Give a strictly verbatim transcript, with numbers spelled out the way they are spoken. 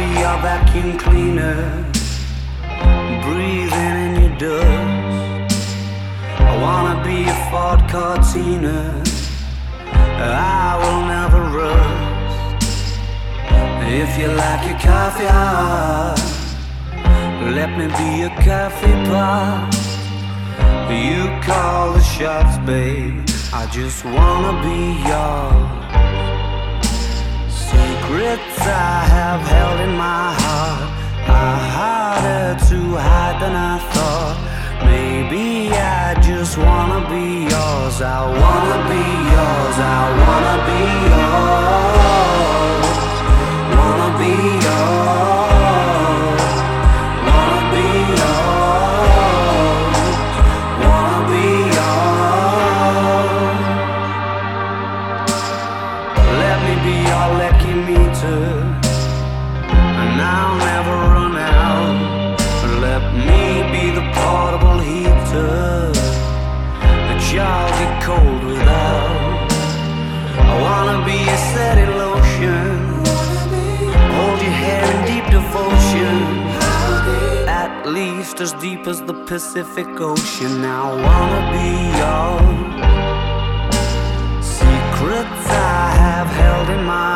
be your vacuum cleaner, breathing in your dust. I wanna be a Ford Cortina, I will never rust. If you like your coffee hot, let me be a coffee pot. You call the shots, babe, I just wanna be yours. Secrets I have held in my heart are harder to hide than I thought. Maybe I just wanna be yours. I wanna be yours. I wanna be yours. Wanna be yours. Wanna be yours. Wanna be yours. Let me be your lucky meter, and I'll never run out. Let me be the portable heater that y'all get cold without. I wanna be a steady lotion, hold your hair in deep devotion, at least as deep as the Pacific Ocean. I wanna be yours. Secrets I have held in my